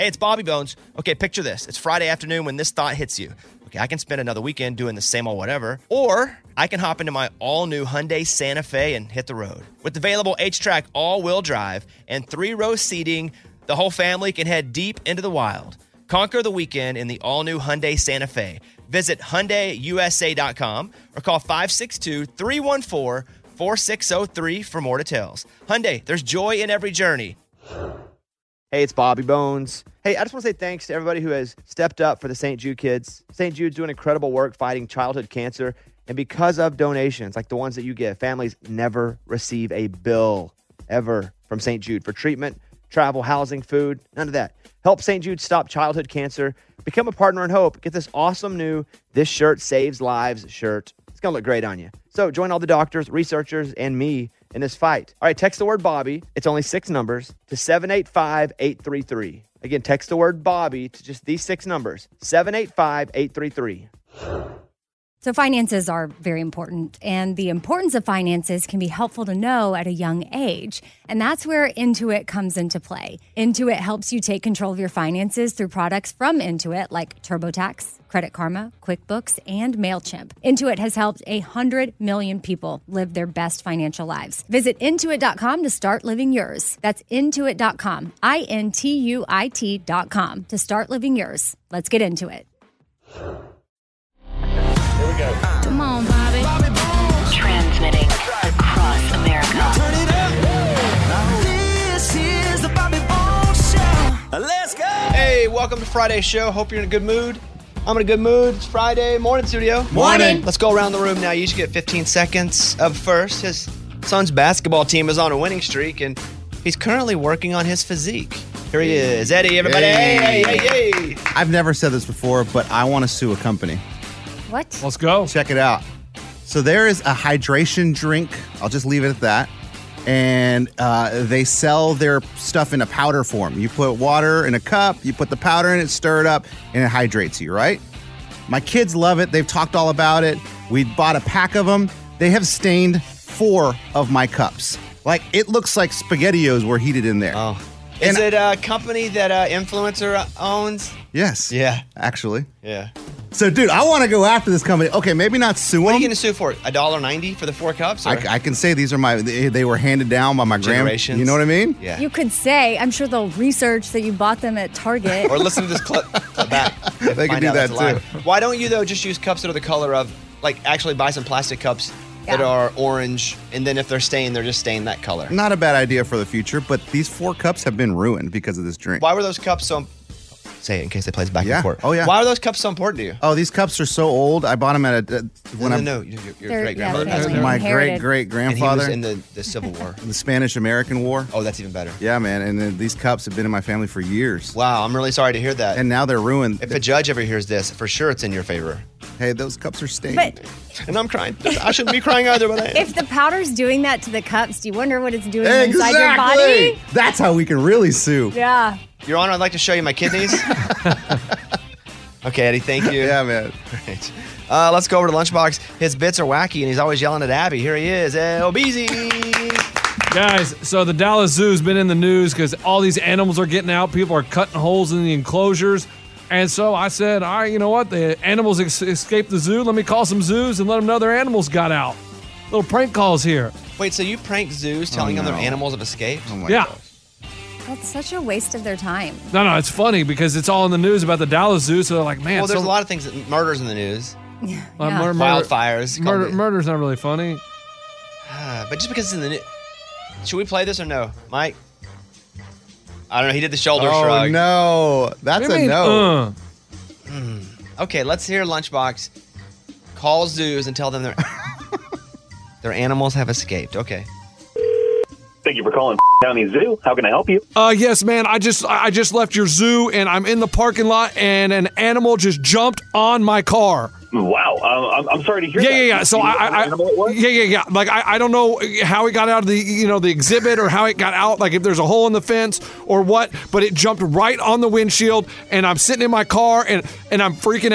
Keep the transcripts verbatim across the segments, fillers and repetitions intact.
Hey, it's Bobby Bones. Okay, picture this. It's Friday afternoon when this thought hits you. Okay, I can spend another weekend doing the same old whatever, or I can hop into my all-new Hyundai Santa Fe and hit the road. With available H-Track all-wheel drive and three-row seating, the whole family can head deep into the wild. Conquer the weekend in the all-new Hyundai Santa Fe. Visit Hyundai U S A dot com or call five six two, three one four, four six zero three for more details. Hyundai, there's joy in every journey. Hey, it's Bobby Bones. Hey, I just want to say thanks to everybody who has stepped up for the Saint Jude kids. Saint Jude's doing incredible work fighting childhood cancer. And because of donations like the ones that you give, families never receive a bill ever from Saint Jude for treatment, travel, housing, food, none of that. Help Saint Jude stop childhood cancer. Become a partner in hope. Get this awesome new This Shirt Saves Lives shirt. It's going to look great on you. So join all the doctors, researchers, and me in this fight. All right, text the word Bobby. It's only six numbers to seven eight five, eight three three. Again, text the word Bobby to just these six numbers, seven eight five, eight three three. So finances are very important, and the importance of finances can be helpful to know at a young age. And that's where Intuit comes into play. Intuit helps you take control of your finances through products from Intuit like TurboTax, Credit Karma, QuickBooks, and MailChimp. Intuit has helped one hundred million people live their best financial lives. Visit Intuit dot com to start living yours. That's Intuit dot com, I N T U I T dot com to start living yours. Let's get into it. Here we go. Come on, Bobby. Bobby Bones. Transmitting across America. Turn it up. This is the Bobby Bones Show. Let's go. Hey, welcome to Friday's show. Hope you're in a good mood. I'm in a good mood. It's Friday. Morning, studio. Morning. Let's go around the room now. You each get fifteen seconds of first. His son's basketball team is on a winning streak, and he's currently working on his physique. Here he is. Eddie, everybody. Hey, hey, hey, hey. I've never said this before, but I want to sue a company. What? Let's go. Check it out. So there is a hydration drink. I'll just leave it at that. And uh, they sell their stuff in a powder form. You put water in a cup, you put the powder in it, stir it up, and it hydrates you, right? My kids love it. They've talked all about it. We bought a pack of them. They have stained four of my cups. Like, it looks like SpaghettiOs were heated in there. Oh. Is And- it a company that uh, influencer owns? Yes. Yeah. Actually. Yeah. So, dude, I want to go after this company. Okay, maybe not sue What are them. you going to sue for? a dollar ninety for the four cups? Or? I, I can say these are my, they, they were handed down by my grand. Generations. You know what I mean? Yeah. You could say, I'm sure they'll research that you bought them at Target. Or listen to this clip, clip back. They can Find do out that that's a lie. too. Why don't you, though, just use cups that are the color of, like, actually buy some plastic cups that Yeah. are orange, and then if they're stained, they're just stained that color. Not a bad idea for the future, but these four cups have been ruined because of this drink. Why were those cups so... Say it in case they play back Yeah. and forth. Oh, yeah. Why were those cups so important to you? Oh, these cups are so old. I bought them at a, uh, when no, I'm no, no, your, your They're- great yeah, grandmother. that's when you my inherited. great great And he was grandfather in the, the Civil War. in the Spanish American War. Oh, that's even better. Yeah, man, and then these cups have been in my family for years, Wow, I'm really sorry to hear that. and now they're ruined. if a judge ever hears this, for sure it's in your favor. Hey, those cups are stained. But And I'm crying. I shouldn't be crying either, but I am. if the powder's doing that to the cups, do you wonder what it's doing inside your Exactly. body? That's how we can really sue. Yeah. Your Honor, I'd like to show you my kidneys. Okay, Eddie, thank you. Yeah, man. Right. Uh, let's go over to Lunchbox. His bits are wacky, and he's always yelling at Abby. Here he is, El Beezy. Guys, so the Dallas Zoo's been in the news because all these animals are getting out. People are cutting holes in the enclosures. And so I said, all right, you know what? The animals ex- escaped the zoo. Let me call some zoos and let them know their animals got out. Little prank calls here. Wait, so you prank zoos telling Oh, them no. their animals have escaped? Oh my yeah. gosh. That's such a waste of their time. No, no, it's funny because it's all in the news about the Dallas Zoo. So they're like, man, Well, there's so, a lot of things, that, murders in the news, uh, Yeah. mur- murder- wildfires. Murder, called- murder's not really funny. Ah, but just because it's in the news. Should we play this or no? Mike? I don't know. He did the shoulder Oh shrug. no, that's What do you a mean, no. uh? Okay, let's hear Lunchbox call zoos and tell them their their animals have escaped. Okay. Thank you for calling County Zoo. How can I help you? Uh, yes, man. I just I just left your zoo and I'm in the parking lot and an animal just jumped on my car. Wow. Um, I'm, I'm sorry to hear Yeah, that. yeah, yeah. So Do you know I, what I, animal it was? yeah, yeah, yeah. Like I, I don't know how it got out of the, you know, the exhibit or how it got out. Like if there's a hole in the fence or what, but it jumped right on the windshield and I'm sitting in my car and and I'm freaking out.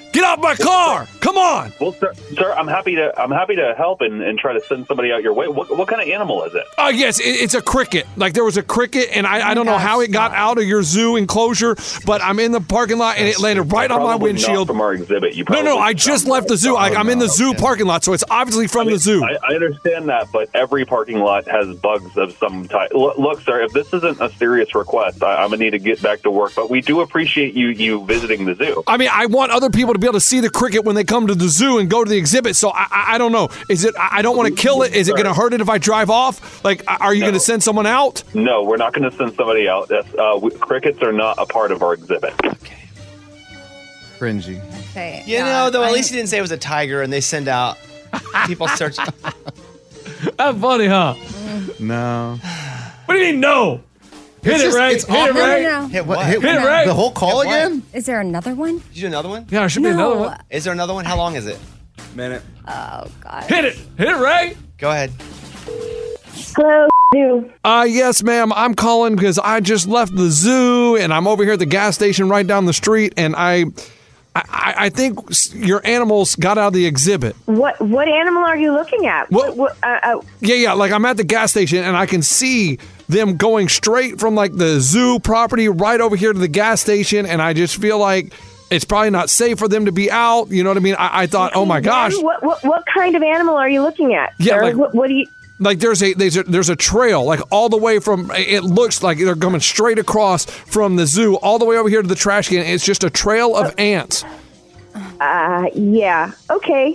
Get out my car! Come on! Well, sir, sir, I'm happy to I'm happy to help and, and try to send somebody out your way. What, what kind of animal is it? Uh, yes, it, it's a cricket. Like, there was a cricket, and I, I don't know gosh, how it got out of your zoo enclosure, but I'm in the parking lot, and it landed right on my Probably not windshield. from our exhibit. You No, no, probably I just found left the it. zoo. Like, I'm in the zoo okay. parking lot, so it's obviously from I mean, the zoo. I, I understand that, but every parking lot has bugs of some type. Look, look sir, if this isn't a serious request, I, I'm gonna need to get back to work. But we do appreciate you you visiting the zoo. I mean, I want other people to be able to see the cricket when they come to the zoo and go to the exhibit. So I, I, I don't know. Is it? I I don't want to kill it. Is it going to hurt it if I drive off? Like, are you No. going to send someone out? No, we're not going to send somebody out. That's, uh, we, crickets are not a part of our exhibit. Cringy. Okay. You yeah, know, though, at I- least he didn't say it was a tiger, and they send out people search. That's funny, huh? No. What do you mean, no? Hit It's it, just- Ray. it's Hit it, awkward. No, Ray. no, no. Hit what? Hit, Hit it, Ray. the whole call Hit what? again? Is there another one? Did you do another one? Yeah, there should be No. another one. Is there another one? How long is it? Minute. Oh, God. Hit it. Hit it, Ray. Go ahead. Hello, Zoo. Uh, yes, ma'am. I'm calling because I just left the zoo and I'm over here at the gas station right down the street, and I, I, I think s- your animals got out of the exhibit. What what animal are you looking at? What- What, what, uh, uh, Yeah, yeah. Like, I'm at the gas station and I can see them going straight from like the zoo property right over here to the gas station, and I just feel like it's probably not safe for them to be out. You know what I mean? I, I thought, oh my gosh. What, what what kind of animal are you looking at? Yeah, sir? like- what, what do you? Like there's a there's a there's a trail like all the way from, it looks like they're coming straight across from the zoo all the way over here to the trash can. It's just a trail of ants. Uh, yeah. Okay.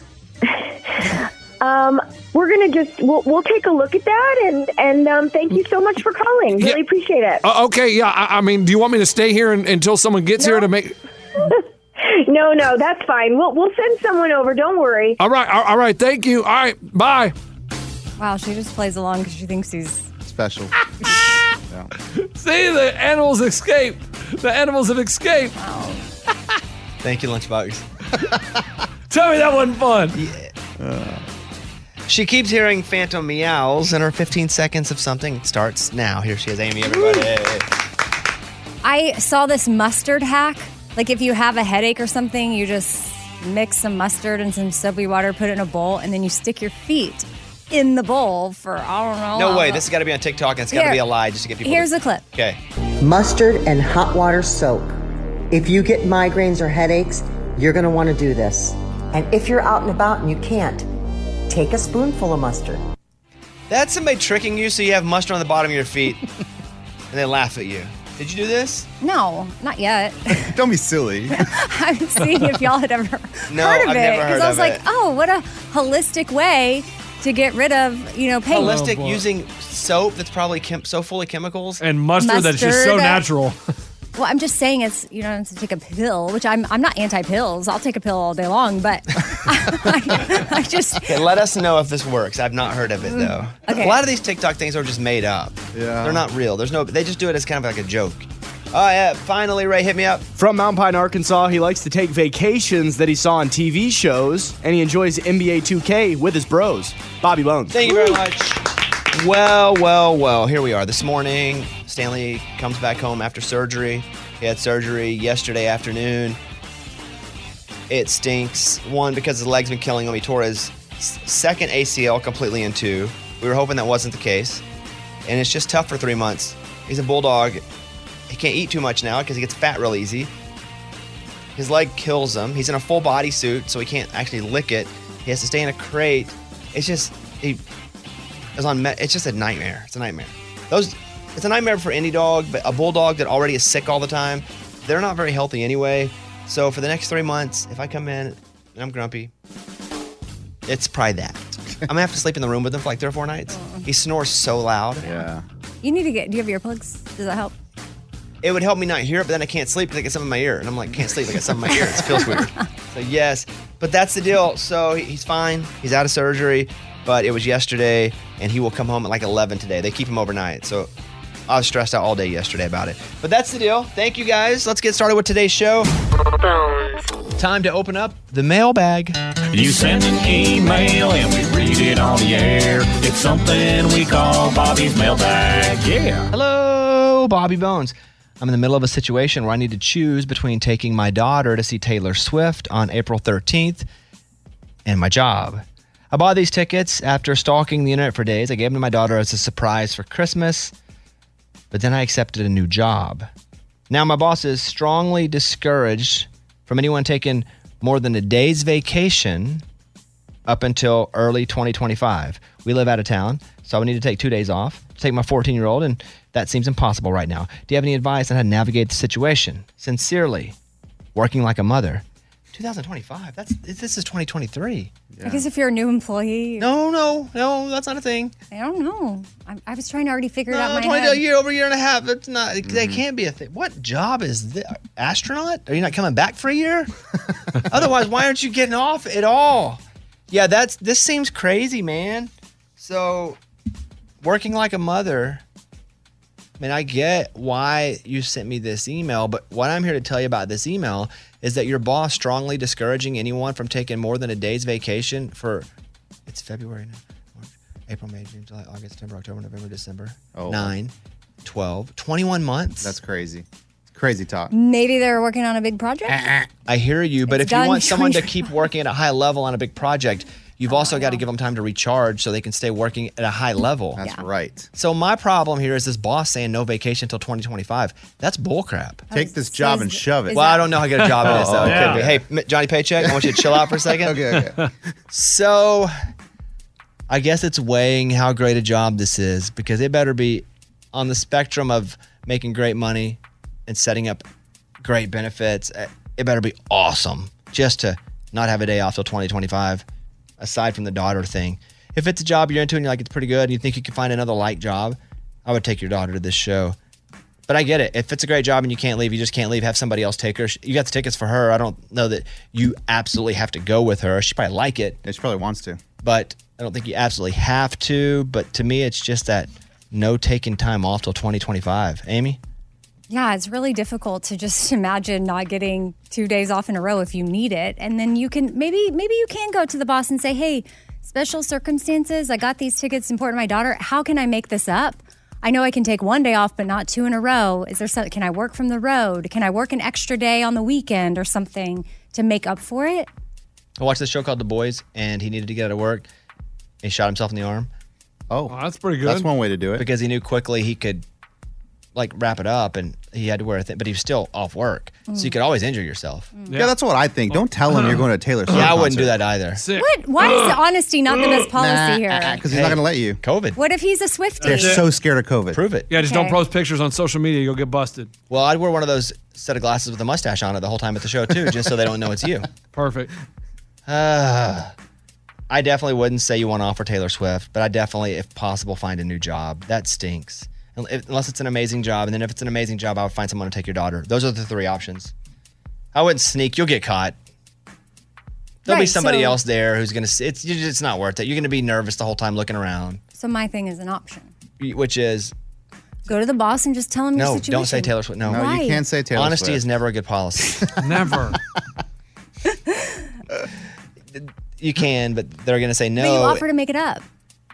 um, we're gonna just we'll, we'll take a look at that, and and um, thank you so much for calling. Really Yeah. appreciate it. Uh, okay, yeah. I, I mean, do you want me to stay here un- until someone gets here to make? No, no, that's fine. We'll we'll send someone over. Don't worry. All right, all all right. Thank you. All right, bye. Wow, she just plays along because she thinks he's. Special. See, the animals escaped. The animals have escaped. Thank you, Lunchbox. Tell me that wasn't fun. She keeps hearing phantom meows, and her fifteen seconds of something starts now. Here she is, Amy, everybody. I saw this mustard hack. Like, if you have a headache or something, you just mix some mustard and some soapy water, put it in a bowl, and then you stick your feet in the bowl for, I don't know. No way. This has got to be on TikTok, and it's got to Here. be a lie just to get people. Here's to... a clip. Okay. Mustard and hot water soak. If you get migraines or headaches, you're going to want to do this. And if you're out and about and you can't, take a spoonful of mustard. That's somebody tricking you so you have mustard on the bottom of your feet, and they laugh at you. Did you do this? No, not yet. Don't be silly. I'm seeing if y'all had ever No, heard of I've it. never heard I was of like, it. oh, what a holistic way to get rid of, you know, pain. Holistic boy. using soap that's probably chem- so full of chemicals. And mustard, that's just so Mustard. natural. Well, I'm just saying it's, you don't have to take a pill, which I'm I'm not anti-pills. I'll take a pill all day long, but I, I just, Okay, let us know if this works. I've not heard of it though. Okay. A lot of these TikTok things are just made up. Yeah. They're not real. There's no. They just do it as kind of like a joke. Oh yeah. Finally, Ray, hit me up. From Mountain Pine, Arkansas, he likes to take vacations that he saw on T V shows, and he enjoys N B A two K with his bros. Bobby Bones. Thank you very much. Well, well, well. Here we are. This morning, Stanley comes back home after surgery. He had surgery yesterday afternoon. It stinks. One, because his leg's been killing him. He tore his s- second A C L completely in two. We were hoping that wasn't the case. And it's just tough for three months. He's a bulldog. He can't eat too much now because he gets fat real easy. His leg kills him. He's in a full body suit, so he can't actually lick it. He has to stay in a crate. It's just he is on. Me- it's just a nightmare. It's a nightmare. Those. It's a nightmare for any dog, but a bulldog that already is sick all the time, they're not very healthy anyway. So for the next three months, if I come in and I'm grumpy, it's probably that. I'm gonna have to sleep in the room with him for like three or four nights. He snores so loud. Yeah. you need to get, do you have earplugs? Does that help? It would help me not hear it, but then I can't sleep because I get something in my ear. And I'm like, can't sleep, I got something in my ear. It feels weird. So yes, but that's the deal. So he- he's fine. He's out of surgery, but it was yesterday, and he will come home at like eleven today. They keep him overnight. So I was stressed out all day yesterday about it. But that's the deal. Thank you guys. Let's get started with today's show. Time to open up the mailbag. You send an email and we read it on the air. It's something we call Bobby's mailbag. Yeah. Hello, Bobby Bones. I'm in the middle of a situation where I need to choose between taking my daughter to see Taylor Swift on April thirteenth and my job. I bought these tickets after stalking the internet for days. I gave them to my daughter as a surprise for Christmas, but then I accepted a new job. Now my boss is strongly discouraged from anyone taking more than a day's vacation up until early twenty twenty-five. We live out of town, so I would need to take two days off to take my fourteen-year-old, and that seems impossible right now. Do you have any advice on how to navigate the situation? Sincerely, working like a mother. twenty twenty-five. That's this is twenty twenty-three. I guess if you're a new employee. No, no, no, that's not a thing. I don't know. I, I was trying to already figure it out in my twenty head. a year over a year and a half. That's not. Mm-hmm. That can't be a thing. What job is this? Astronaut? Are you not coming back for a year? Otherwise, why aren't you getting off at all? Yeah, that's. This seems crazy, man. So, working like a mother. I mean, I get why you sent me this email, but what I'm here to tell you about this email is that your boss strongly discouraging anyone from taking more than a day's vacation for, it's February now, March, April, May, June, July, August, September, October, November, December, Oh. nine, twelve, twenty-one months. That's crazy. Crazy talk. Maybe they're working on a big project. I hear you, but It's if you done. want someone to keep working at a high level on a big project, you've also got to give them time to recharge so they can stay working at a high level. That's right. So my problem here is this boss saying no vacation until twenty twenty-five. That's bullcrap. Take this job and shove it. Well, I don't know how good a job it is, though. Oh, It yeah. could be. Hey, M- Johnny Paycheck, I want you to chill out for a second. Okay, okay. So I guess it's weighing how great a job this is, because it better be on the spectrum of making great money and setting up great benefits. It better be awesome just to not have a day off till twenty twenty-five, aside from the daughter thing. If it's a job you're into and you're like, it's pretty good, and you think you can find another like job, I would take your daughter to this show. But I get it. If it's a great job and you can't leave, you just can't leave. Have somebody else take her. You got the tickets for her. I don't know that you absolutely have to go with her. She probably like it. Yeah, she probably wants to. But I don't think you absolutely have to. But to me, it's just that no taking time off till twenty twenty-five. Amy? Yeah, it's really difficult to just imagine not getting two days off in a row if you need it. And then you can, maybe maybe you can go to the boss and say, hey, special circumstances, I got these tickets important to my daughter. How can I make this up? I know I can take one day off, but not two in a row. Is there some, can I work from the road? Can I work an extra day on the weekend or something to make up for it? I watched this show called The Boys, and he needed to get out of work. He shot himself in the arm. Oh, that's pretty good. That's one way to do it. Because he knew quickly he could like wrap it up, and he had to wear a thing, but he was still off work. So you could always injure yourself. Yeah. that's what I think. Don't tell him you're going to Taylor Swift. Yeah, I wouldn't do that either. What? Why is honesty not the best policy here? Because he's not going to let you. COVID. What if he's a Swiftie? They're so scared of COVID. Prove it. Yeah, just Okay. don't post pictures on social media. You'll get busted. Well, I'd wear one of those set of glasses with a mustache on it the whole time at the show, too, just so they don't know it's you. Perfect. Uh, I definitely wouldn't say you want to offer Taylor Swift, but I definitely, if possible, find a new job. That stinks. If- Unless it's an amazing job. And then if it's an amazing job, I would find someone to take your daughter. Those are the three options. I wouldn't sneak. You'll get caught. There'll be Right, somebody so- else there who's going to, it's it's not worth it. You're going to be nervous the whole time looking around, So my thing is an option. which is, Go to the boss and just tell him your no, situation. don't say Taylor Swift. No, No, Why? you can't say Taylor Honesty Swift. is never a good policy. Never. You can, but they're going to say no. But you offer to make it up.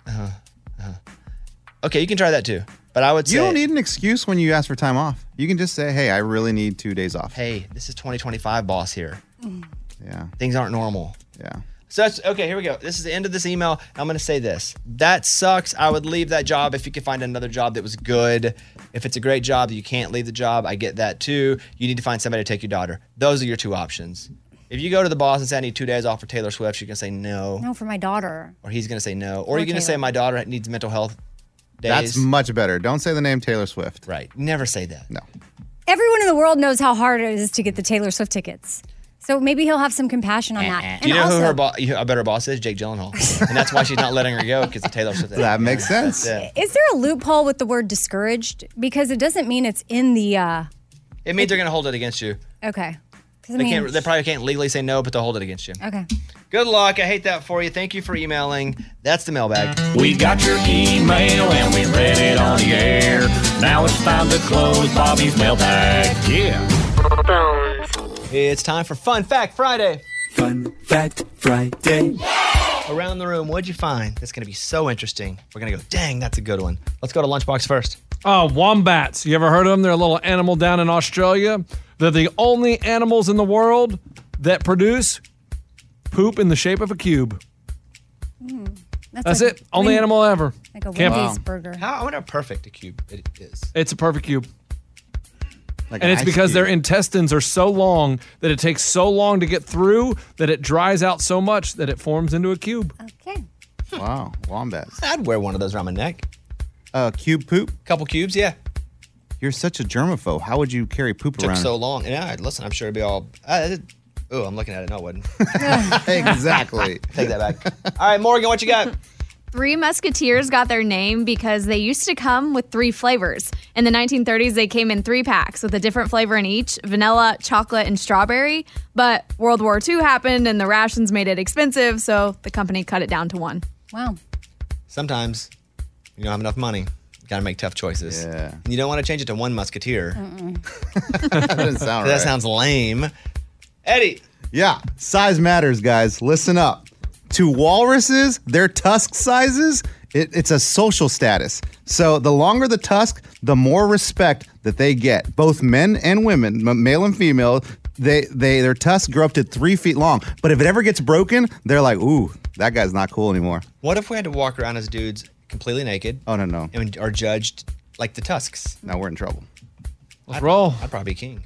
Okay, you can try that too. But I would say, You don't need an excuse when you ask for time off. You can just say, hey, I really need two days off. hey, this is twenty twenty-five, boss here. Yeah. Things aren't normal. Yeah. So that's okay. Here we go. This is the end of this email. I'm going to say this. That sucks. I would leave that job if you could find another job that was good. If it's a great job that you can't leave the job, I get that too. You need to find somebody to take your daughter. Those are your two options. If you go to the boss and say I need two days off for Taylor Swift, she's going to say no, No, for my daughter. or he's going to say no, or Or you're going to say Taylor. my daughter needs mental health days. That's much better. Don't say the name Taylor Swift. right. Never say that. No. Everyone in the world knows how hard it is to get the Taylor Swift tickets. So maybe he'll have some compassion on that. Do you And know also, who her bo- a better boss is? Jake Gyllenhaal, and that's why she's not letting her go because of Taylor Swift. That makes sense. Yeah. is there a loophole with the word discouraged? Because it doesn't mean it's in the. Uh, It means they're going to hold it against you. okay. 'Cause I They mean- can't. They probably can't legally say no, but they'll hold it against you. Okay. Good luck. I hate that for you. Thank you for emailing. That's the mailbag. We got your email and we read it on the air. Now it's time to close Bobby's mailbag. Yeah. It's time for Fun Fact Friday. Fun Fact Friday. Around the room, what'd you find? That's going to be so interesting. We're going to go, dang, that's a good one. Let's go to Lunchbox first. Oh, wombats. You ever heard of them? They're a little animal down in Australia. They're the only animals in the world that produce poop in the shape of a cube. Mm, That's, that's it. like Only Win- animal ever. Like a Can't- Wendy's burger. How, I wonder how perfect a cube it is. It's a perfect cube. Like And an it's ice because cube. their intestines are so long that it takes so long to get through that it dries out so much that it forms into a cube. Okay. Wow, wombats. I'd wear one of those around my neck. Uh, cube poop? Couple cubes, yeah. You're such a germaphobe. How would you carry poop Took around? so long. Yeah, listen, I'm sure it'd be all. Uh, oh, I'm looking at it. No, it wouldn't. Exactly. Take that back. All right, Morgan, what you got? Three Musketeers got their name because they used to come with three flavors. In the nineteen thirties, they came in three packs with a different flavor in each, vanilla, chocolate, and strawberry. But World War Two happened and the rations made it expensive, so the company cut it down to one. Wow. Sometimes you don't have enough money. You got to make tough choices. Yeah. And you don't want to change it to one Musketeer. That doesn't sound That right. sounds lame. Eddie. Yeah, size matters, guys. Listen up. To walruses, their tusk sizes, it, it's a social status. So the longer the tusk, the more respect that they get. Both men and women, m- male and female, they, they their tusks grow up to three feet long. But if it ever gets broken, they're like, ooh, that guy's not cool anymore. What if we had to walk around as dudes completely naked? Oh, no, no. And are judged like the tusks? Now we're in trouble. Let's I'd, roll. I'd probably be king.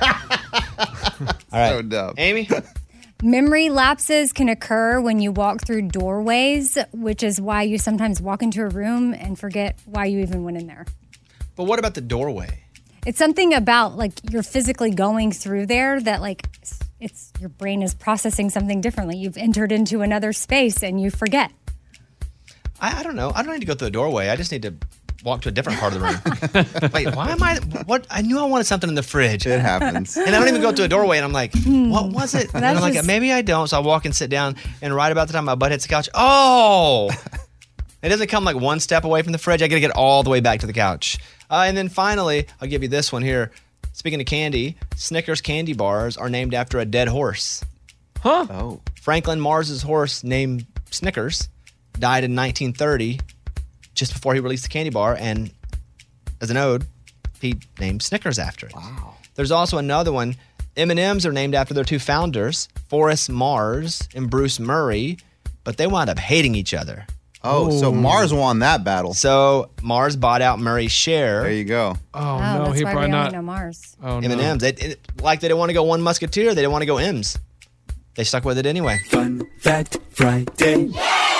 All right. So dumb. Amy? Memory lapses can occur when you walk through doorways, which is why you sometimes walk into a room and forget why you even went in there. But what about the doorway? It's something about like you're physically going through there that like it's, it's your brain is processing something differently. You've entered into another space and you forget. I, I don't know. I don't need to go through the doorway. I just need to walk to a different part of the room. Wait, why am I? What? I knew I wanted something in the fridge. It happens. And I don't even go to a doorway, and I'm like, what was it? And That's I'm like, just- maybe I don't. So I walk and sit down, and right about the time my butt hits the couch, oh, it doesn't come like one step away from the fridge. I got to get all the way back to the couch. Uh, and then finally, I'll give you this one here. Speaking of candy, Snickers candy bars are named after a dead horse. Huh? Oh. Franklin Mars's horse named Snickers died in nineteen thirty, just before he released the candy bar, and as an ode, he named Snickers after it. Wow. There's also another one. M and M's are named after their two founders, Forrest Mars and Bruce Murray, but they wound up hating each other. Oh, so Mars won that battle. So Mars bought out Murray's share. There you go. Oh, Oh, no, that's he why we probably only not. know Mars. Oh, M no. and M's. They, it, like they didn't want to go one Musketeer, they didn't want to go M's. They stuck with it anyway. Fun Fact Friday.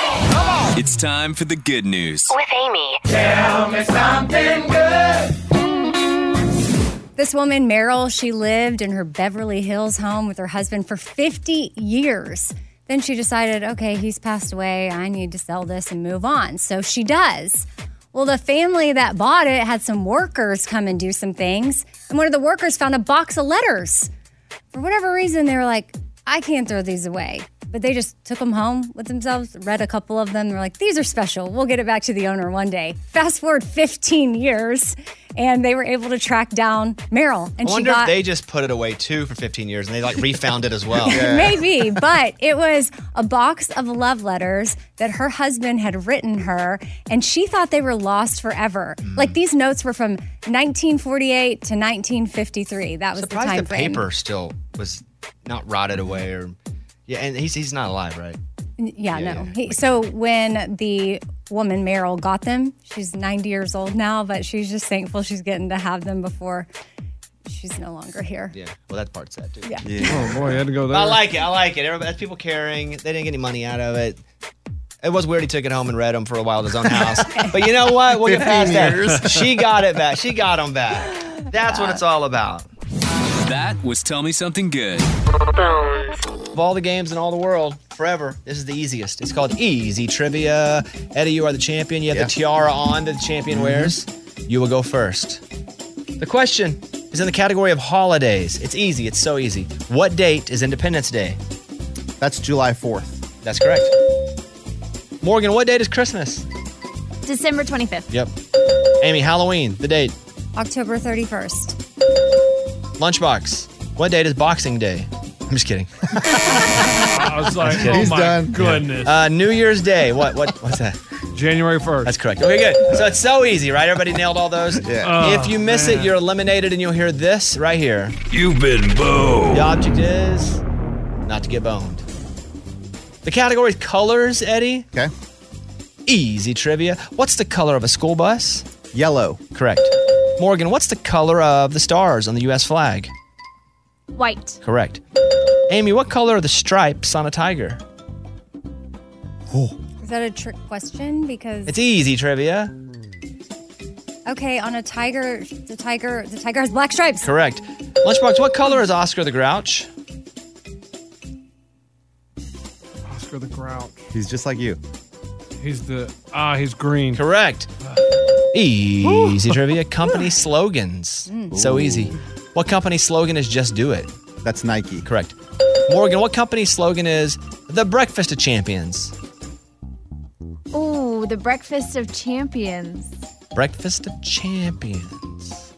It's time for the good news. With Amy. Tell me something good. This woman, Meryl, she lived in her Beverly Hills home with her husband for fifty years. Then she decided, okay, he's passed away. I need to sell this and move on. So she does. Well, the family that bought it had some workers come and do some things. And one of the workers found a box of letters. For whatever reason, they were like, I can't throw these away. But they just took them home with themselves, read a couple of them. They're like, these are special. We'll get it back to the owner one day. Fast forward fifteen years, and they were able to track down Meryl. And I she wonder got if they just put it away too for fifteen years and they like refound it as well. maybe, but it was a box of love letters that her husband had written her, and she thought they were lost forever. Mm. Like these notes were from nineteen forty-eight to nineteen fifty-three. That was Surprised the time the frame. paper still was not rotted away or yeah, and he's he's not alive, right? Yeah, Yeah, no. yeah. He, so when the woman Meryl got them, she's ninety years old now, but she's just thankful she's getting to have them before she's no longer here. Yeah. Well, that part's sad too. Yeah. Oh, boy, you had to go there. I like it. I like it. Everybody, that's people caring. They didn't get any money out of it. It was weird he took it home and read them for a while at his own house. But you know what? We'll get past that. She got it back. She got them back. That's what it's all about. That was Tell Me Something Good. Of all the games in all the world, forever, this is the easiest. It's called Easy Trivia. Eddie, you are the champion. You have Yeah. the tiara on that the champion wears. You will go first. The question is in the category of holidays. It's easy. It's so easy. What date is Independence Day? That's July fourth. That's correct. Morgan, what date is Christmas? December twenty-fifth. Yep. Amy, Halloween, the date. October thirty-first. Lunchbox, what date is Boxing Day? I'm just kidding. I was like, kidding. oh He's my done. goodness. Uh, New Year's Day. What? What? What's that? January first. That's correct. Okay, good. So it's so easy, right? Everybody nailed all those? Yeah. Oh, if you miss man. it, you're eliminated, and you'll hear this right here. You've been boned. The object is not to get boned. The category is colors, Eddie. Okay. Easy trivia. What's the color of a school bus? Yellow. Correct. Morgan, what's the color of the stars on the U S flag? White. Correct. Amy, what color are the stripes on a tiger? Is that a trick question? Because It's easy trivia. okay, on a tiger, the tiger, the tiger has black stripes. Correct. Lunchbox, what color is Oscar the Grouch? Oscar the Grouch. He's just like you. He's the ah. He's green. Correct. Easy trivia. Company slogans. So easy. What company slogan is "Just Do It"? That's Nike. Correct. Morgan, what company slogan is "The Breakfast of Champions"? Ooh, the Breakfast of Champions. Breakfast of Champions.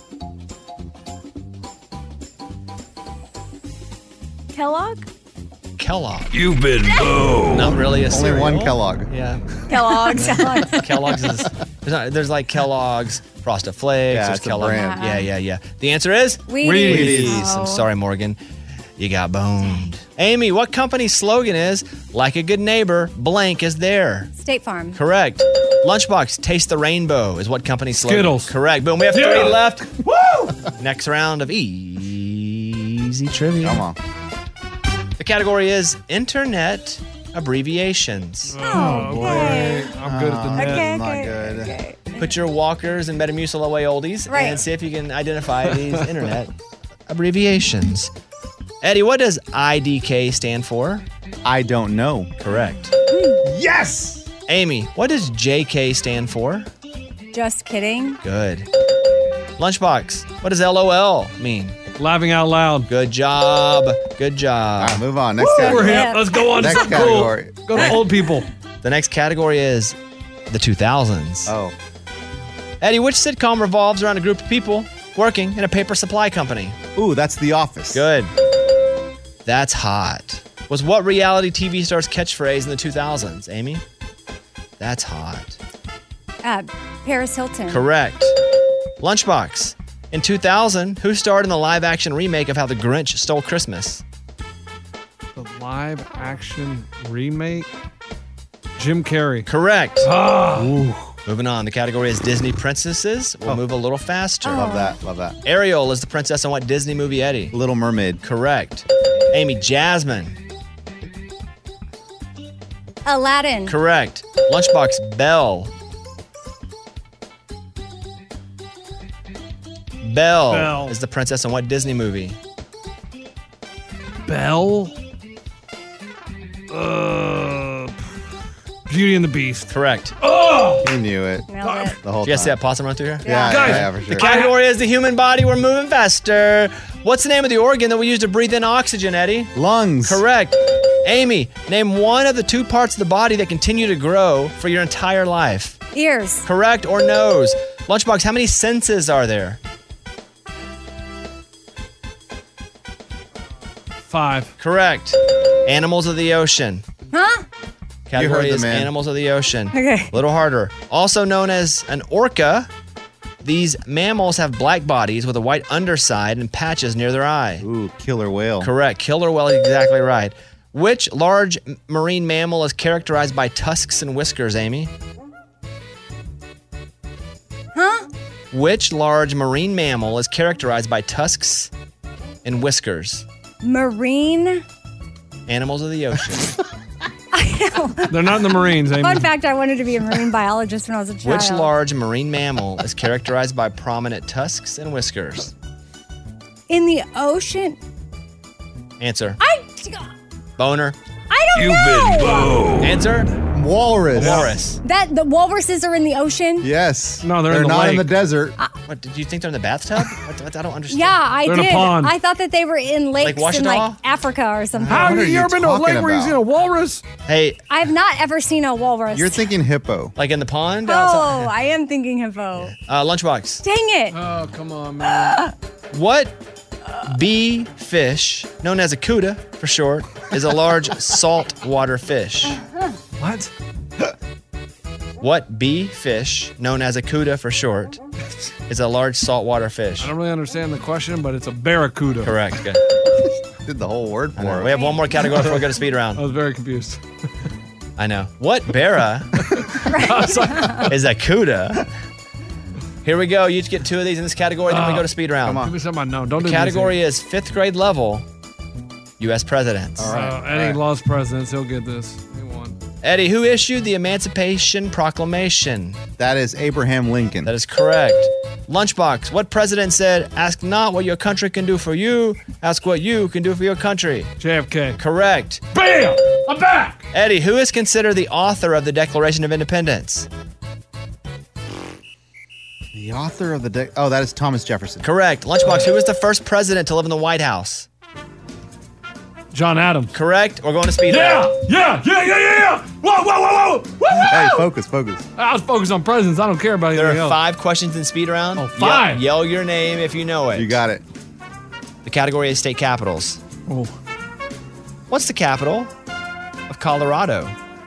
Kellogg? Kellogg. You've been boned. Not really a Only cereal. one Kellogg. Yeah. Kellogg's. Kellogg's is there's, not, there's like Kellogg's, Frosted Flakes, Yeah, there's it's a Kellogg. brand. Yeah, yeah, yeah. The answer is Wheaties. Wheaties. Oh. I'm sorry, Morgan. You got boned. Amy, what company's slogan is "Like a good neighbor, blank is there"? State Farm. Correct. Lunchbox, taste the rainbow is what company's slogan? Skittles. Correct. Boom. We have three Yeah. left. Woo! Next round of easy trivia. Come on. The category is internet abbreviations. Oh boy, I'm good at the net. Okay, Not okay, good. okay. Put your walkers and Metamucil away oldies Right. and see if you can identify these internet abbreviations. Eddie, what does I D K stand for? I don't know. Correct. Yes! Amy, what does J K stand for? Just kidding. Good. Lunchbox, what does L O L mean? Laughing out loud. Good job. Good job. All right, move on. Next We're category. hip. Let's go on to Next something category. cool. Go to old people. The next category is the two thousands. Oh. Eddie, which sitcom revolves around a group of people working in a paper supply company? Ooh, that's The Office. Good. That's hot. Was what reality T V star's catchphrase in the two thousands, Amy? That's hot. Uh, Paris Hilton. Correct. Lunchbox. In two thousand, who starred in the live-action remake of How the Grinch Stole Christmas? The live action remake. Jim Carrey. Correct. Ah. Moving on. The category is Disney princesses. We'll move a little faster. Love that. Love that. Ariel is the princess in what Disney movie, Eddie? Little Mermaid. Correct. Amy, Jasmine. Aladdin. Correct. Lunchbox, Belle. Belle, Belle. is the princess in what Disney movie? Belle. Uh, Beauty and the Beast. Correct. Oh! You knew it. Nailed it. The whole Did you guys see time. that possum run through here? Yeah, Guys, yeah, yeah, for sure. The category is the human body. We're moving faster. What's the name of the organ that we use to breathe in oxygen, Eddie? Lungs. Correct. Amy, name one of the two parts of the body that continue to grow for your entire life. Ears. Correct or nose? Lunchbox, how many senses are there? Five. Correct. Animals of the ocean. Huh? Category the is man. animals of the ocean. Okay. A little harder. Also known as an orca, these mammals have black bodies with a white underside and patches near their eye. Ooh, killer whale. Correct. Killer whale is exactly right. Which large m- marine mammal is characterized by tusks and whiskers, Amy? Huh? Which large marine mammal is characterized by tusks and whiskers? Marine. Animals of the ocean. They're not in the Marines, Amy. Fun fact, I wanted to be a marine biologist when I was a child. Which large marine mammal is characterized by prominent tusks and whiskers? In the ocean? Answer. I, Boner. I don't You've know. been boned. Answer. Walrus. Walrus. That the walruses are in the ocean? Yes. No, they're they're in the not in lake. the desert. What, did you think they're in the bathtub? What, what, I don't understand. Yeah, I They're in a did. pond. I thought that they were in lakes in Washita? like Africa or something. How What have are you you ever been to a talking lake where you've about? seen a walrus? Hey, I've not ever seen a walrus. You're thinking hippo. like in the pond? Oh, outside? I am thinking hippo. Uh, lunchbox. Dang it. Oh, come on, man. What bee fish, known as a cuda for short, is a large saltwater fish? What? What bee fish, known as a cuda for short, is a large saltwater fish? I don't really understand the question, but it's a barracuda. Correct. Good. Did the whole word I know. for it. We have one more category before we go to speed round. I was very confused. I know. What Barra is a cuda? Here we go. You each get two of these in this category, then we go to speed round. Come on. Give me something I know. Don't The do category is fifth grade level U S presidents. All right. Uh, Eddie All right. loves presidents. He'll get this. He won. Eddie, who issued the Emancipation Proclamation? That is Abraham Lincoln. That is correct. Lunchbox, what president said, ask not what your country can do for you, ask what you can do for your country? J F K. Correct. Bam! I'm back! Eddie, who is considered the author of the Declaration of Independence? The author of the de- oh, that is Thomas Jefferson. Correct. Lunchbox, who was the first president to live in the White House? John Adams. Correct. We're going to speed Yeah! round. Yeah! Yeah! Yeah! Yeah! Yeah! Whoa! Whoa! Whoa! Whoa! Whoa! Hey, focus, focus. I was focused on presidents. I don't care about anything There are else. five questions in speed round. Oh, five. Yell, yell your name if you know it. You got it. The category is state capitals. Oh. What's the capital of Colorado?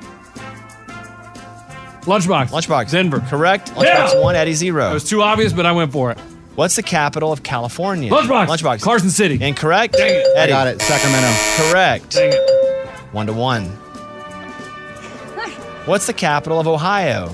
Lunchbox. Lunchbox. Denver. Correct. Lunchbox Yeah. one, Eddie zero. It was too obvious, but I went for it. What's the capital of California? Lunchbox. Lunchbox. Carson City. Incorrect. Dang it. I Eddie. got it. Sacramento. Correct. Dang it. One to one. What's the capital of Ohio?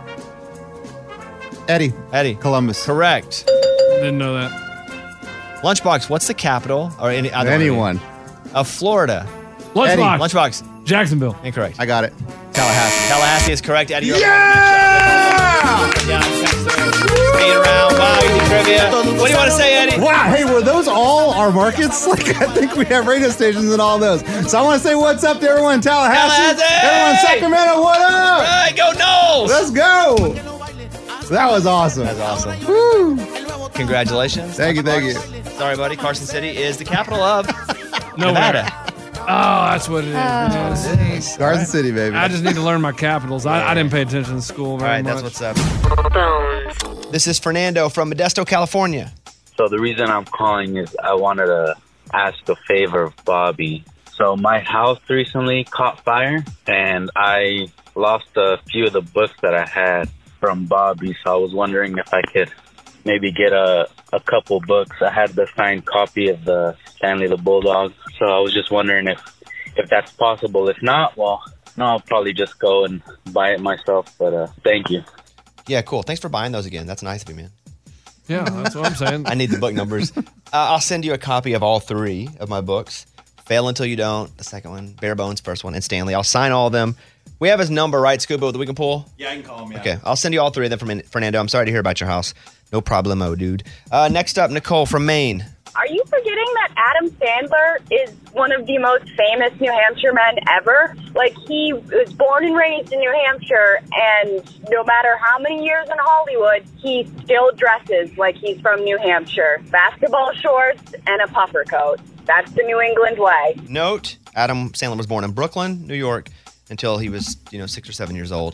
Eddie. Eddie. Columbus. Correct. Didn't know that. Lunchbox. What's the capital or any other Anyone. of Florida? Lunchbox. Eddie. Lunchbox. Jacksonville. Incorrect. I got it. Tallahassee. Tallahassee is correct. Eddie. you're- Yeah! Yeah, speed around. Wow, easy trivia. What do you want to say, Eddie? Wow, hey, were those all our markets? Like, I think we have radio stations in all those. So I want to say what's up to everyone in Tallahassee. Tallahassee! Everyone in Sacramento, what up? Right, go Knowles. Let's go. That was awesome. That's awesome. Woo. Congratulations. Thank you, thank you. Sorry, buddy. Carson City is the capital of No Nevada. Oh, that's what it is. Yes. Garden City, baby. I just need to learn my capitals. I, I didn't pay attention in school All very right, much. that's what's up. This is Fernando from Modesto, California. So the reason I'm calling is I wanted to ask a favor of Bobby. So my house recently caught fire, and I lost a few of the books that I had from Bobby. So I was wondering if I could maybe get a, a couple books. I had the signed copy of the Stanley the Bulldog. So I was just wondering if, if that's possible. If not, well, no, I'll probably just go and buy it myself. But uh, thank you. Yeah, cool. Thanks for buying those again. That's nice of you, man. Yeah, that's what I'm saying. I need the book numbers. uh, I'll send you a copy of all three of my books. Fail Until You Don't, the second one. Bare Bones, first one, and Stanley. I'll sign all of them. We have his number, right, Scuba, that we can pull? Yeah, I can call him, yeah. Okay, I'll send you all three of them from Fernando. I'm sorry to hear about your house. No problemo, dude. Uh, next up, Nicole from Maine. Are you forgetting that Adam Sandler is one of the most famous New Hampshire men ever? Like, he was born and raised in New Hampshire, and no matter how many years in Hollywood, he still dresses like he's from New Hampshire. Basketball shorts and a puffer coat. That's the New England way. Note, Adam Sandler was born in Brooklyn, New York, until he was, you know, six or seven years old.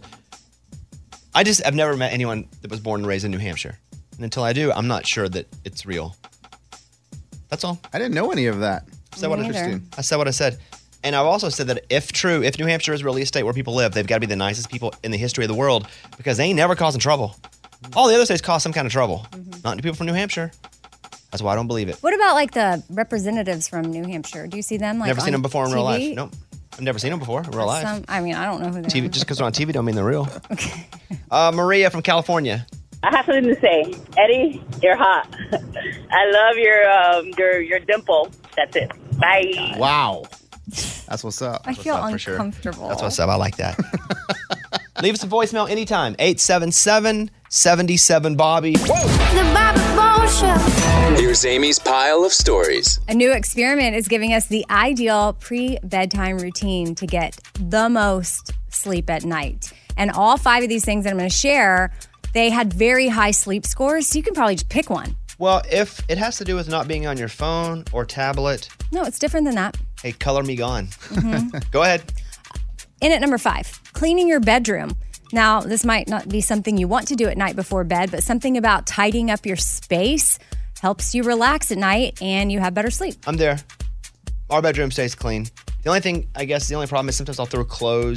I just, I've never met anyone that was born and raised in New Hampshire. And until I do, I'm not sure that it's real. That's all. I didn't know any of that. I said, what I, I said what I said. And I've also said that if true, if New Hampshire is really a state where people live, they've got to be the nicest people in the history of the world because they ain't never causing trouble. All the other states cause some kind of trouble. Mm-hmm. Not to people from New Hampshire. That's why I don't believe it. What about like the representatives from New Hampshire? Do you see them? Like never seen them before in T V? real life. Nope. I've never seen them before in real life. Some, I mean, I don't know who they T V, are. just because they're on T V don't mean they're real. Okay. Uh, Maria from California. I have something to say. Eddie, you're hot. I love your um, your your dimple. That's it. Bye. Wow. That's what's up. I That's feel what's up for sure. uncomfortable. That's what's up. I like that. Leave us a voicemail anytime. eight seven seven, seven seven, Bobby. The Bobby Bones Show. Here's Amy's pile of stories. A new experiment is giving us the ideal pre-bedtime routine to get the most sleep at night. And all five of these things that I'm going to share, they had very high sleep scores, so you can probably just pick one. Well, if it has to do with not being on your phone or tablet, No, it's different than that. hey, color me gone. Mm-hmm. Go ahead. In at number five, cleaning your bedroom. Now, this might not be something you want to do at night before bed, but something about tidying up your space helps you relax at night and you have better sleep. I'm there. Our bedroom stays clean. The only thing, I guess, the only problem is sometimes I'll throw clothes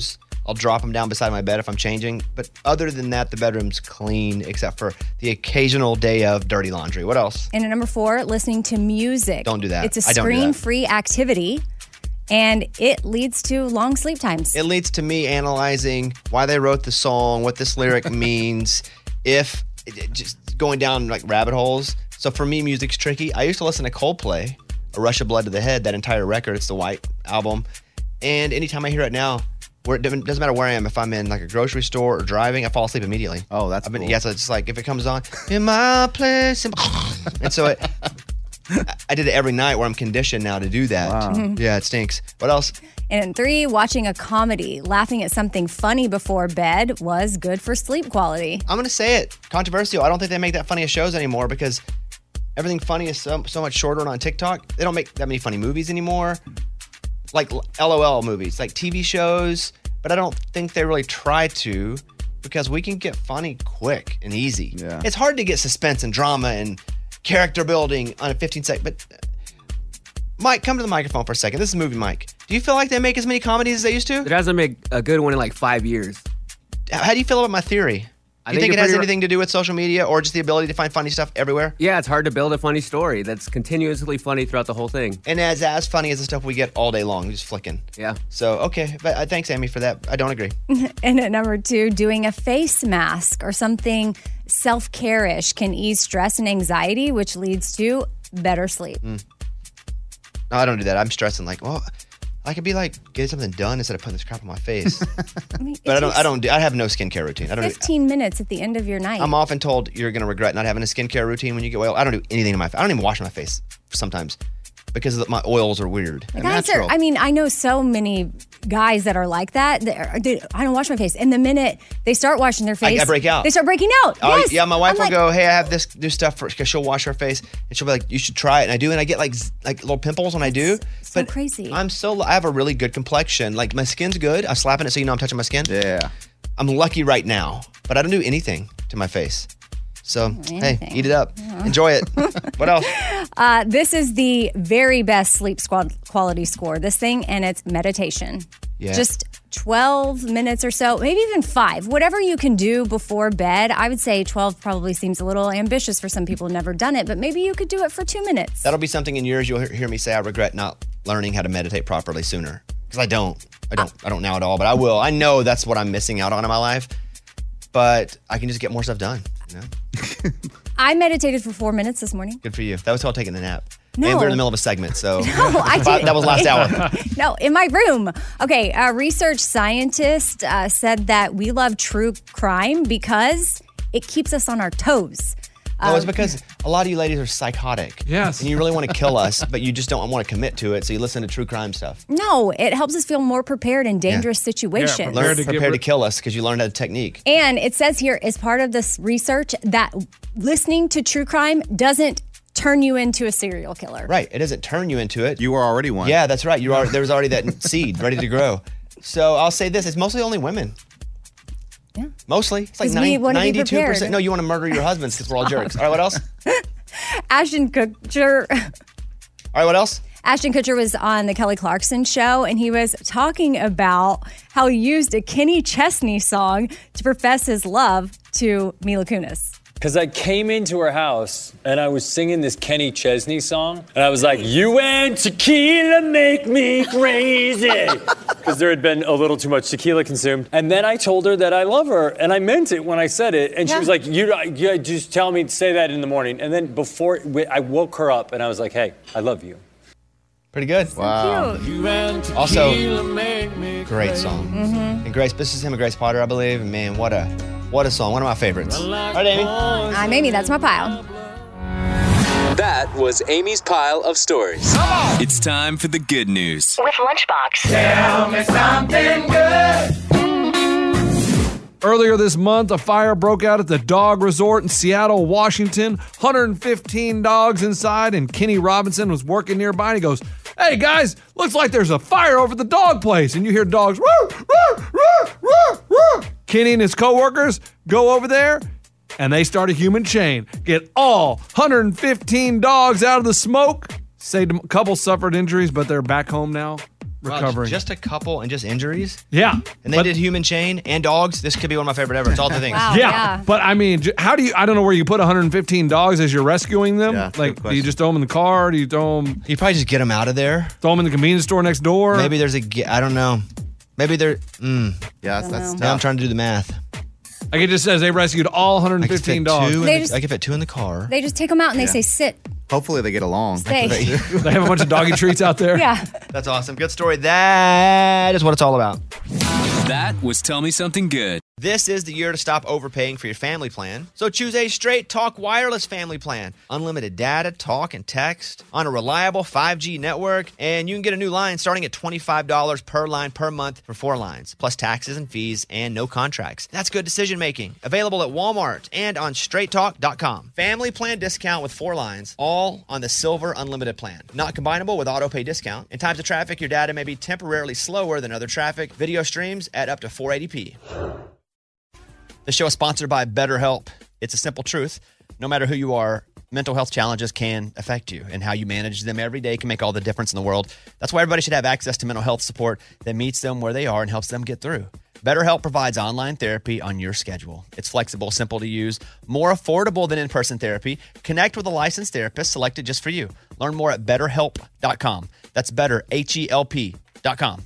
I'll drop them down beside my bed if I'm changing. But other than that, the bedroom's clean except for the occasional day of dirty laundry. What else? And at number four, listening to music. Don't do that. It's a I don't do that. screen-free activity, and it leads to long sleep times. It leads to me analyzing why they wrote the song, what this lyric means, if it, just going down like rabbit holes. So for me, music's tricky. I used to listen to Coldplay, A Rush of Blood to the Head, that entire record. It's the White Album. And anytime I hear it now, where it doesn't doesn't matter where I am, if I'm in like a grocery store or driving, I fall asleep immediately. Oh, that's I've been, cool. Yeah, so it's like if it comes on, in my place, in my- and so it, I did it every night where I'm conditioned now to do that. Wow. Mhm. Yeah, it stinks. What else? And three, watching a comedy. Laughing at something funny before bed was good for sleep quality. I'm going to say it. Controversial. I don't think they make that funny of shows anymore because everything funny is so, so much shorter and on TikTok. They don't make that many funny movies anymore. Like LOL movies, like T V shows. But I don't think they really try to because we can get funny quick and easy. Yeah. It's hard to get suspense and drama and character building on a fifteen second. But Mike, come to the microphone for a second. This is Movie Mike. Do you feel like they make as many comedies as they used to? It hasn't made a good one in like five years. How do you feel about my theory? I Do you think think it you're has pretty- anything to do with social media or just the ability to find funny stuff everywhere? Yeah, it's hard to build a funny story that's continuously funny throughout the whole thing. And as as funny as the stuff we get all day long, just flicking. Yeah. So, okay. But uh, thanks, Amy, for that. I don't agree. And at number two, doing a face mask or something self-care-ish can ease stress and anxiety, which leads to better sleep. Mm. No, I don't do that. I'm stressing like, well, I could be like getting something done instead of putting this crap on my face. I mean, But I it don't. takes I don't. Do, I have no skincare routine. I don't. Do, fifteen minutes at the end of your night. I'm often told you're going to regret not having a skincare routine when you get oil. I don't do anything to my face. I don't even wash my face sometimes because my oils are weird. The and guys are, natural. I mean, I know so many guys that are like that. They're- they- I don't wash my face. And the minute they start washing their face, I break out. They start breaking out. Oh, yes. yeah, my wife I'm will like, go, hey, I have this new stuff for, because she'll wash her face and she'll be like, you should try it. And I do, and I get like z- like little pimples when I do. so but crazy. I'm so, I have a really good complexion. Like my skin's good. I'm slapping it so you know I'm touching my skin. Yeah. I'm lucky right now, but I don't do anything to my face. So, hey, anything. eat it up. Enjoy it. What else? Uh, this is the very best sleep squad quality score, this thing, and it's meditation. Yeah. Just twelve minutes or so, maybe even five, whatever you can do before bed. I would say twelve probably seems a little ambitious for some people who've never done it, but maybe you could do it for two minutes. That'll be something in years you'll hear- hear me say I regret not learning how to meditate properly sooner. Because I don't. I don't. I don't now at all, but I will. I know that's what I'm missing out on in my life. But I can just get more stuff done. You know? I meditated for four minutes this morning. Good for you. That was while taking a nap. No. And we're in the middle of a segment, so No, I didn't. that was last hour. No, in my room. Okay, a research scientist uh, said that we love true crime because it keeps us on our toes. No, it's Um, because a lot of you ladies are psychotic. Yes. And you really want to kill us, but you just don't want to commit to it, so you listen to true crime stuff. No, it helps us feel more prepared in dangerous situations. Learn to prepare to kill us because you learned a technique. And it says here, as part of this research, that listening to true crime doesn't turn you into a serial killer. Right. It doesn't turn you into it. You were already one. Yeah, that's right. You are. There was already that seed ready to grow. So I'll say this: it's mostly only women. Yeah. Mostly. It's like 'Cause we wanna be ninety-two prepared. percent. No, you want to murder your husbands because we're all jerks. All right, what else? Ashton Kutcher. All right, what else? Ashton Kutcher was on the Kelly Clarkson show, and he was talking about how he used a Kenny Chesney song to profess his love to Mila Kunis. Because I came into her house and I was singing this Kenny Chesney song. And I was like, you and tequila make me crazy. Because there had been a little too much tequila consumed. And then I told her that I love her. And I meant it when I said it. And she Yeah. was like, you, you just tell me to say that in the morning. And then before, I woke her up and I was like, hey, I love you. Pretty good. Wow. Also, great song. Mhm. And Grace, this is him and Grace Potter, I believe. And man, what a what a song. One of my favorites. All right, Amy. I'm Amy, that's my pile. That was Amy's pile of stories. It's time for the good news. With Lunchbox. Tell me something good. Earlier this month, a fire broke out at the dog resort in Seattle, Washington. one hundred fifteen dogs inside, and Kenny Robinson was working nearby. And he goes, hey, guys, looks like there's a fire over the dog place. And you hear dogs, roo, roo, roo, roo, roo. Kenny and his coworkers go over there, and they start a human chain. Get all one hundred fifteen dogs out of the smoke. Say a couple suffered injuries, but they're back home now, recovering. Just a couple and just injuries? Yeah. And they but- did human chain and dogs. This could be one of my favorite ever. It's all the things. Wow, yeah, yeah. but I mean, j- how do you? I don't know where you put one hundred fifteen dogs as you're rescuing them. Yeah, good like, do you question. just throw them in the car? Do you throw them? You probably just get them out of there. Throw them in the convenience store next door? Maybe there's a, ge- I don't know. Maybe they're, mm. Yeah, that's, that's Now I'm tough. trying to do the math. Like it just says they rescued all one hundred I could fifteen fit dogs. two. In They the, just- I could fit two in the car. They just take them out and they Yeah. say, sit, Hopefully they get along. stay. They have a bunch of doggy treats out there. yeah. That's awesome. Good story. That is what it's all about. That was Tell Me Something Good. This is the year to stop overpaying for your family plan. So choose a Straight Talk wireless family plan. Unlimited data, talk, and text on a reliable five G network. And you can get a new line starting at twenty-five dollars per line per month for four lines, plus taxes and fees and no contracts. That's good decision making. Available at Walmart and on straight talk dot com. Family plan discount with four lines, all on the Silver Unlimited plan. Not combinable with auto pay discount. In times of traffic, your data may be temporarily slower than other traffic. Video streams at up to four eighty p. The show is sponsored by BetterHelp. It's a simple truth. No matter who you are, mental health challenges can affect you, and how you manage them every day can make all the difference in the world. That's why everybody should have access to mental health support that meets them where they are and helps them get through. BetterHelp provides online therapy on your schedule. It's flexible, simple to use, more affordable than in-person therapy. Connect with a licensed therapist selected just for you. Learn more at better help dot com. That's better, H E L P dot com.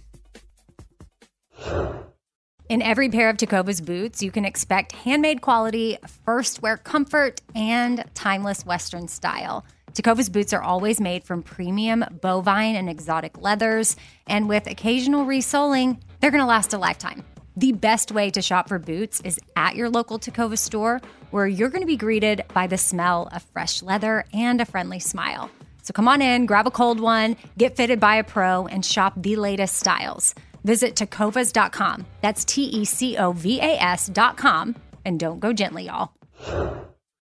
In every pair of Tecovas boots, you can expect handmade quality, first wear comfort, and timeless Western style. Tecovas boots are always made from premium bovine and exotic leathers, and with occasional resoling, they're going to last a lifetime. The best way to shop for boots is at your local Tecovas store, where you're going to be greeted by the smell of fresh leather and a friendly smile. So come on in, grab a cold one, get fitted by a pro, and shop the latest styles. Visit tecovas dot com. That's T E C O V A S dot com. And don't go gently, y'all.